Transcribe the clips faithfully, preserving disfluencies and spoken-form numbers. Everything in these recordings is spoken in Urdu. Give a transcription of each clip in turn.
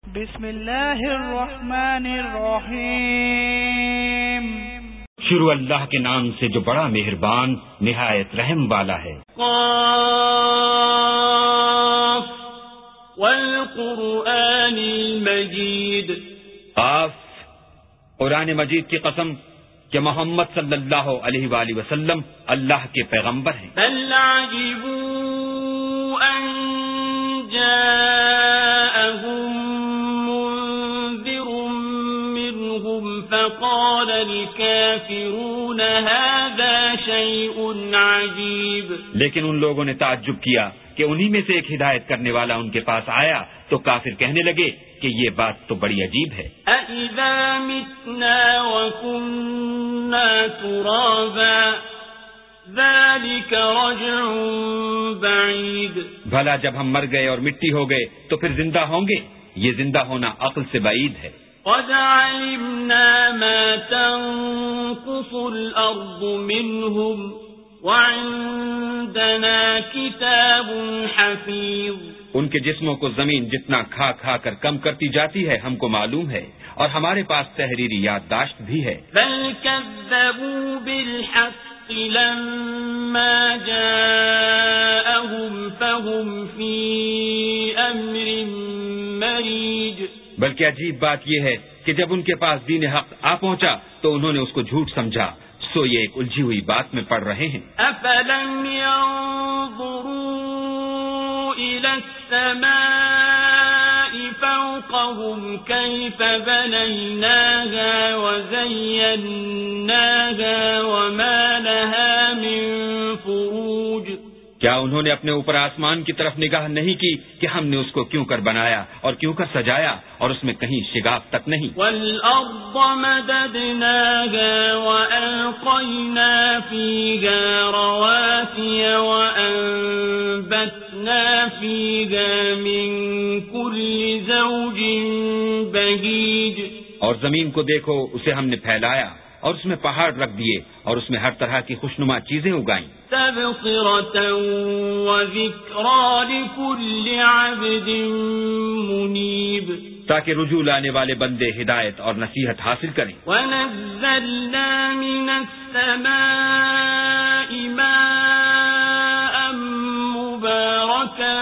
بسم اللہ الرحمن الرحیم شروع اللہ کے نام سے جو بڑا مہربان نہایت رحم والا ہے۔ قاف والقرآن المجید۔ قاف، قرآن مجید کی قسم کہ محمد صلی اللہ علیہ وآلہ وسلم اللہ کے پیغمبر ہیں۔ بل عجبوا ان جاءهم منذر منهم فقال الكافرون هذا شيء عجيب۔ لیکن ان لوگوں نے تعجب کیا کہ انہی میں سے ایک ہدایت کرنے والا ان کے پاس آیا تو کافر کہنے لگے کہ یہ بات تو بڑی عجیب ہے۔ أَإِذَا مِتْنَا وَكُنَّا تُرَابًا ذَلِكَ رَجْعٌ بَعِيدٌ۔ بھلا جب ہم مر گئے اور مٹی ہو گئے تو پھر زندہ ہوں گے؟ یہ زندہ ہونا عقل سے بعید ہے۔ قَدْ عَلِمْنَا مَا تَنقُصُ الْأَرْضُ مِنْهُمْ وَعِندَنَا كِتَابٌ حَفِيظٌ۔ ان کے جسموں کو زمین جتنا کھا کھا کر کم کرتی جاتی ہے ہم کو معلوم ہے، اور ہمارے پاس تحریری یادداشت بھی ہے۔ بل كذبوا بالحق لما جاءهم فهم في أمر مريج۔ بلکہ عجیب بات یہ ہے کہ جب ان کے پاس دین حق آ پہنچا تو انہوں نے اس کو جھوٹ سمجھا، سو یہ ایک الجھی ہوئی بات میں پڑ رہے ہیں۔ أفلم ينظروا إلى السماء فوقهم كيف بنيناها وزيناها وما لها من فروج۔ کیا انہوں نے اپنے اوپر آسمان کی طرف نگاہ نہیں کی کہ ہم نے اس کو کیوں کر بنایا اور کیوں کر سجایا، اور اس میں کہیں شگاف تک نہیں۔ وَالْأَرْضَ مَدَدْنَاهَا وَأَلْقَيْنَا فِيهَا رَوَاسِيَ وَأَنبَتْنَا فِيهَا مِن كُلِّ زَوْجٍ بَهِيجٍ۔ اور زمین کو دیکھو، اسے ہم نے پھیلایا اور اس میں پہاڑ رکھ دیے اور اس میں ہر طرح کی خوشنما چیزیں اگائیں۔ تَبْصِرَةً وَذِكْرَى لِكُلِّ عَبْدٍ مُنِيبٍ۔ تاکہ رجوع لانے والے بندے ہدایت اور نصیحت حاصل کریں۔ وَنَزَّلْنَا مِنَ السَّمَاءِ مَاءً مُبَارَكًا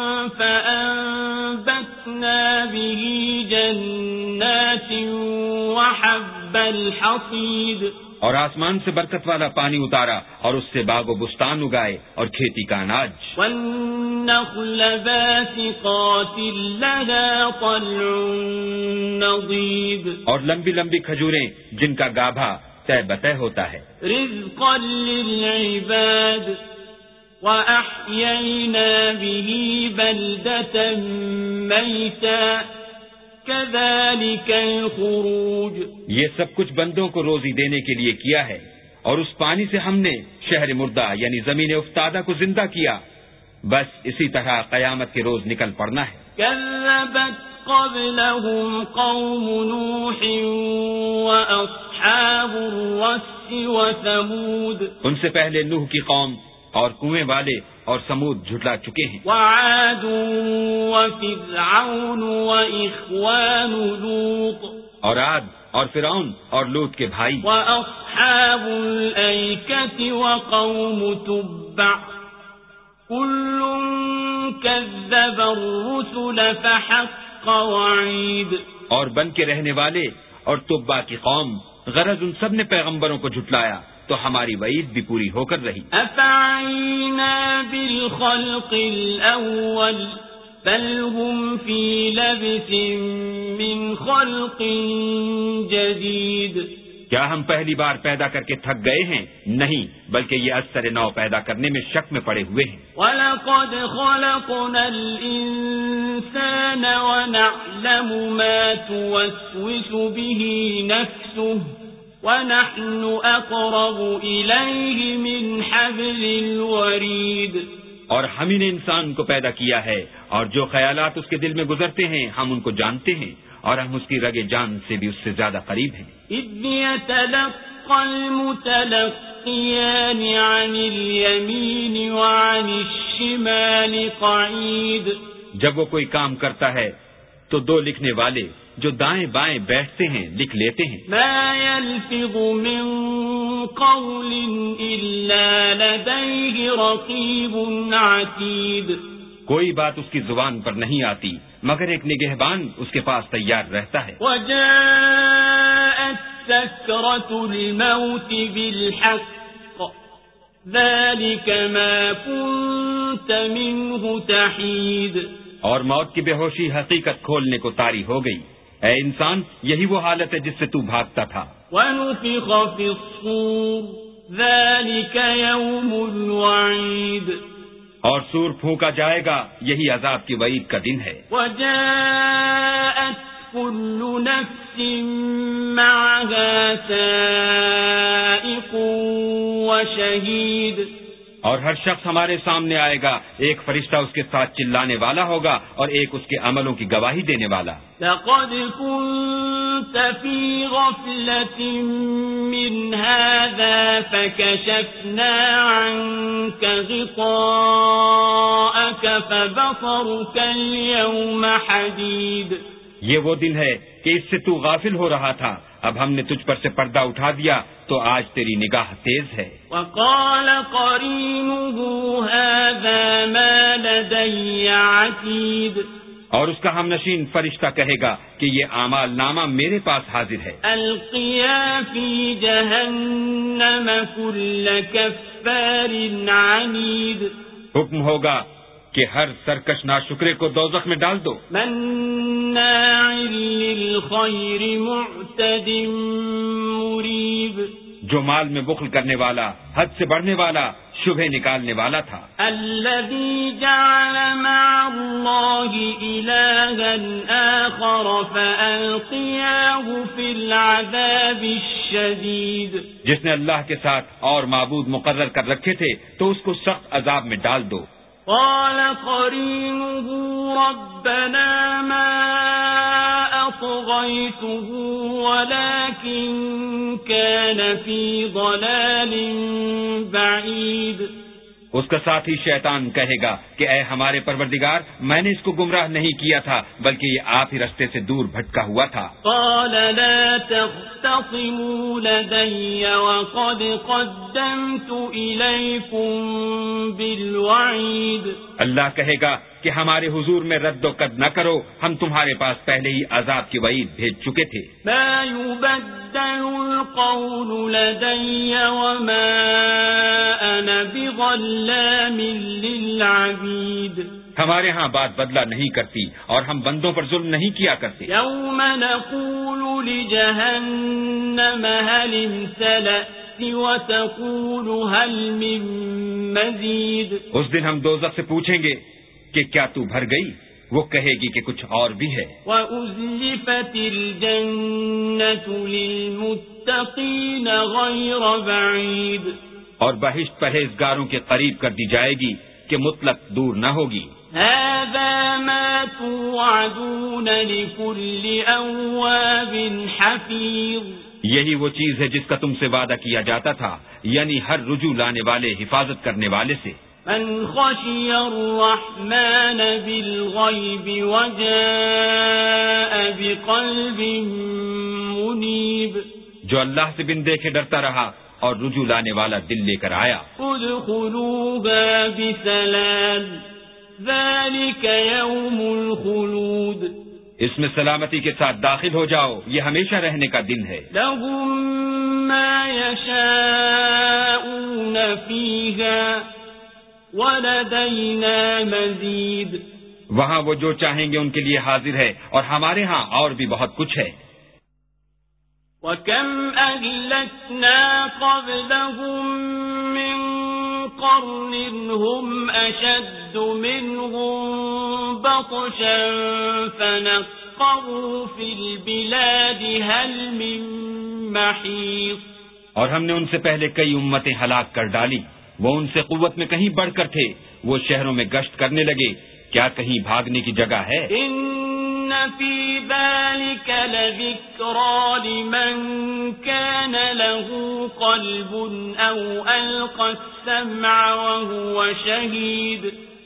فَأَنبَتْنَا بِهِ جَنَّاتٍ وَحَبَّ الْحَصِيدِ۔ اور آسمان سے برکت والا پانی اتارا اور اس سے باغ و بستان اگائے اور کھیتی کا اناج۔ وَالنَّخْلَ بَاسِقَاتٍ لَهَا طَلْعٌ نَضِيدٌ۔ اور لمبی لمبی کھجوریں جن کا گابھا طے بطے ہوتا ہے۔ رِزْقًا لِلْعِبَادِ وَأَحْيَيْنَا بِهِ بَلْدَةً مَيْتًا كَذَلِكَ الْخُرُوجُ۔ یہ سب کچھ بندوں کو روزی دینے کے لیے کیا ہے، اور اس پانی سے ہم نے شہر مردہ یعنی زمین افتادہ کو زندہ کیا، بس اسی طرح قیامت کے روز نکل پڑنا ہے۔ كذبت قبلهم قوم نوح وأصحاب الرس وثمود۔ ان سے پہلے نوح کی قوم اور کنویں والے اور سمود جھٹلا چکے ہیں۔ وعاد وفرعون وإخوان لوط۔ اور عاد اور فرعون اور لوط کے بھائی۔ وأصحاب الأيكة وقوم تبع كل كذب الرسل فحق وعيد۔ اور بن کے رہنے والے اور تبع کی قوم، غرض ان سب نے پیغمبروں کو جھٹلایا تو ہماری وعید بھی پوری ہو کر رہی۔ أفعينا بالخلق الأول بل هم في لبس من خلق جديد۔ کیا ہم پہلی بار پیدا کر کے تھک گئے ہیں؟ نہیں، بلکہ یہ اثر نو پیدا کرنے میں شک میں پڑے ہوئے ہیں۔ وَلَقَدْ خَلَقْنَا الْإِنسَانَ وَنَعْلَمُ مَا تُوَسْوِسُ بِهِ نَفْسُهُ وَنَحْنُ أَقْرَبُ إِلَيْهِ مِنْ حَبْلِ الْوَرِيدِ۔ اور ہم ہی نے انسان کو پیدا کیا ہے، اور جو خیالات اس کے دل میں گزرتے ہیں ہم ان کو جانتے ہیں، اور ہم اس کی رگ جان سے بھی اس سے زیادہ قریب ہیں۔ إِذْ يَتَلَقَّى الْمُتَلَقِّيَانِ عَنِ الْيَمِينِ وَعَنِ الشِّمَالِ قَعِيدٌ۔ جب وہ کوئی کام کرتا ہے تو دو لکھنے والے جو دائیں بائیں بیٹھتے ہیں لکھ لیتے ہیں. ما يلفظ من قول إلا لديه رقيب عتيد. کوئی بات اس کی زبان پر نہیں آتی مگر ایک نگہبان اس کے پاس تیار رہتا ہے. وجاءت سكرة الموت بالحق ذلك ما كنت منه تحيد. اور موت کی بے ہوشی حقیقت کھولنے کو طاری ہو گئی. اے انسان یہی وہ حالت ہے جس سے تو بھاگتا تھا. وَنُفِخَ فِي الصُّورِ ذَلِكَ يَوْمُ الْوَعِيدِ. اور سور پھونکا جائے گا یہی عذاب کی وعید کا دن ہے. وَجَاءَتْ كُلُّ نَفْسٍ مَعَهَا سَائِقٌ وَشَهِيدٌ. اور ہر شخص ہمارے سامنے آئے گا، ایک فرشتہ اس کے ساتھ چلانے والا ہوگا اور ایک اس کے عملوں کی گواہی دینے والا. لقد كنت في غفلة من هذا فكشفنا عنك غطاءك فبصرك اليوم حديد. یہ وہ دن ہے کہ اس سے تو غافل ہو رہا تھا، اب ہم نے تجھ پر سے پردہ اٹھا دیا تو آج تیری نگاہ تیز ہے. وقال قرينه هذا ما لدي عتيد. اور اس کا ہم نشین فرشتہ کہے گا کہ یہ اعمال نامہ میرے پاس حاضر ہے. القيا في جهنم كل كفار عنيد. حکم ہوگا کہ ہر سرکش ناشکرے کو دوزخ میں ڈال دو. مناع للخير معتد مريب. جو مال میں بخل کرنے والا، حد سے بڑھنے والا، شبہ نکالنے والا تھا. الذي جعل مع الله إلها آخر فألقياه في العذاب الشديد. جس نے اللہ کے ساتھ اور معبود مقرر کر رکھے تھے تو اس کو سخت عذاب میں ڈال دو. قال قرينه ربنا ما أطغيته ولكن كان في ضلال بعيد. اس کا ساتھی شیطان کہے گا کہ اے ہمارے پروردگار، میں نے اس کو گمراہ نہیں کیا تھا بلکہ یہ آپ ہی رستے سے دور بھٹکا ہوا تھا. قال لا تختصموا لدي وقد قدمت إليكم بالوعيد. اللہ کہے گا کہ ہمارے حضور میں رد و قد نہ کرو، ہم تمہارے پاس پہلے ہی عذاب کی وعید بھیج چکے تھے. ما يبدل القول لدي وما أنا بظلام للعبيد. ہمارے ہاں بات بدلا نہیں کرتی اور ہم بندوں پر ظلم نہیں کیا کرتے. يوم نقول لجهنم هل امتلأت وتقول هل من مزيد. اس دن ہم دوزخ سے پوچھیں گے کہ کیا تو بھر گئی؟ وہ کہے گی کہ کچھ اور بھی ہے. وَأُزْلِفَتِ الْجَنَّةُ لِلْمُتَّقِينَ غَيْرَ بَعِيدٍ. اور بہشت پرہیزگاروں کے قریب کر دی جائے گی کہ مطلق دور نہ ہوگی. هَذَا مَا تُوعَدُونَ لِكُلِّ أَوَّابٍ حَفِيظٍ. یہی وہ چیز ہے جس کا تم سے وعدہ کیا جاتا تھا، یعنی ہر رجوع لانے والے، حفاظت کرنے والے سے. من خشي الرحمن بالغيب وجاء بقلب منيب. جو اللہ سے بن دیکھے ڈرتا رہا اور رجوع لانے والا دل لے کر آیا. ادخلوها بسلام ذلك يوم الخلود. اس میں سلامتی کے ساتھ داخل ہو جاؤ، یہ ہمیشہ رہنے کا دن ہے. لهم ما يشاءون فيها وَلَدَيْنَا مَزِيدٌ. وہاں وہ جو چاہیں گے ان کے لیے حاضر ہے اور ہمارے ہاں اور بھی بہت کچھ ہے. وَكَمْ أَهْلَكْنَا قَبْلَهُمْ مِنْ قَرْنٍ هُمْ أَشَدُّ مِنْهُمْ بَطْشًا فَنَقَّبُوا فِي الْبِلَادِ هَلْ مِنْ مَحِيصٍ. اور ہم نے ان سے پہلے کئی امتیں ہلاک کر ڈالی، وہ ان سے قوت میں کہیں بڑھ کر تھے، وہ شہروں میں گشت کرنے لگے، کیا کہیں بھاگنے کی جگہ ہے؟ ان فی ذلک لذکرى لمن کان له قلب او القى السمع وهو شہید.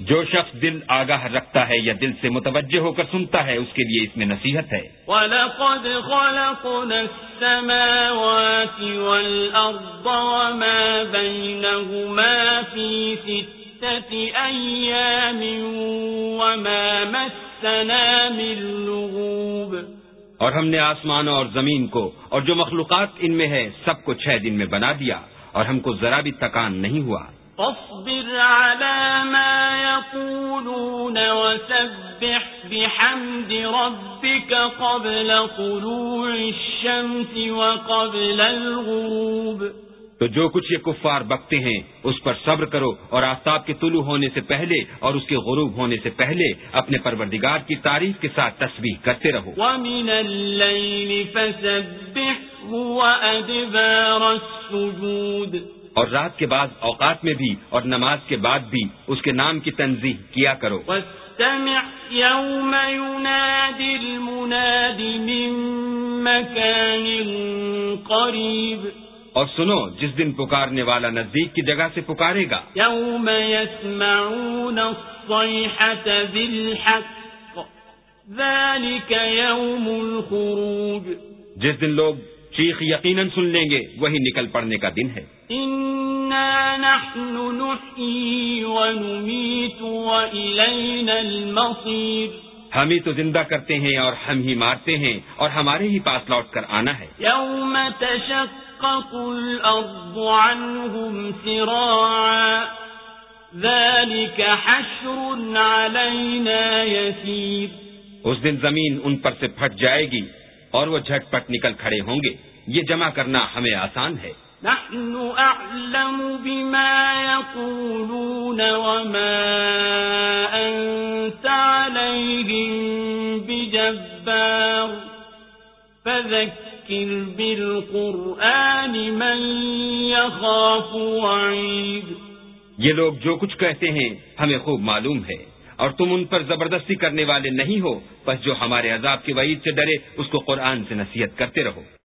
جو شخص دل آگاہ رکھتا ہے یا دل سے متوجہ ہو کر سنتا ہے اس کے لیے اس میں نصیحت ہے۔ وَلَقَدْ خَلَقْنَا السَّمَاوَاتِ وَالْأَرْضَ وَمَا بَيْنَهُمَا فِي سِتَّةِ أَيَّامٍ وَمَا مَسَّنَا مِن لُغُوبٍ، اور ہم نے آسمانوں اور زمین کو اور جو مخلوقات ان میں ہے سب کو چھ دن میں بنا دیا اور ہم کو ذرا بھی تکان نہیں ہوا۔ فاصبر على ما يقولون وسبح بحمد ربك قبل طلوع الشمس وقبل الغروب، تو جو کچھ یہ کفار بکتے ہیں اس پر صبر کرو اور آفتاب کے طلوع ہونے سے پہلے اور اس کے غروب ہونے سے پہلے اپنے پروردگار کی تعریف کے ساتھ تسبیح کرتے رہو۔ وَمِنَ اللَّيْلِ فَسَبِّحْهُ وَأَدْبَارَ السُّجُودِ، اور رات کے بعض اوقات میں بھی اور نماز کے بعد بھی اس کے نام کی تنزیح کیا کرو۔ وَاسْتَمِعْ يَوْمَ يُنَادِ الْمُنَادِ مِن مَّكَانٍ قَرِيبٍ، اور سنو جس دن پکارنے والا نزدیک کی جگہ سے پکارے گا۔ يَوْمَ يَسْمَعُونَ الصَّيْحَةَ بِالْحَقِّ ذَلِكَ يَوْمُ الْخُرُوجِ، جس دن لوگ چیخ یقیناً سن لیں گے وہی نکل پڑنے کا دن ہے۔ إِنَّا نَحْنُ نُحْيِي وَنُمِيتُ وَإِلَيْنَا الْمَصِيرُ، ہم ہی تو زندہ کرتے ہیں اور ہم ہی مارتے ہیں اور ہمارے ہی پاس لوٹ کر آنا ہے۔ يَوْمَ تَشَقَّقُ الْأَرْضُ عَنْهُمْ سِرَاعًا ذَلِكَ حَشْرٌ عَلَيْنَا يَسِيرٌ، اس دن زمین ان پر سے پھٹ جائے گی اور وہ جھٹ پٹ نکل کھڑے ہوں گے، یہ جمع کرنا ہمیں آسان ہے۔ نحن أعلم بما يقولون وما أنت عليهم بجبار فذكر بالقرآن من يخاف وعيد، یہ لوگ جو کچھ کہتے ہیں ہمیں خوب معلوم ہے اور تم ان پر زبردستی کرنے والے نہیں ہو، بس جو ہمارے عذاب کی وعید سے ڈرے اس کو قرآن سے نصیحت کرتے رہو۔